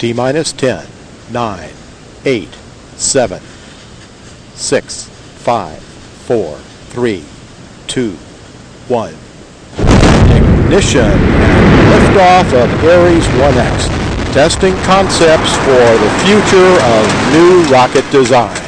T-minus 10, 9, 8, 7, 6, 5, 4, 3, 2, 1. Ignition and liftoff of Ares 1X. Testing concepts for the future of new rocket design.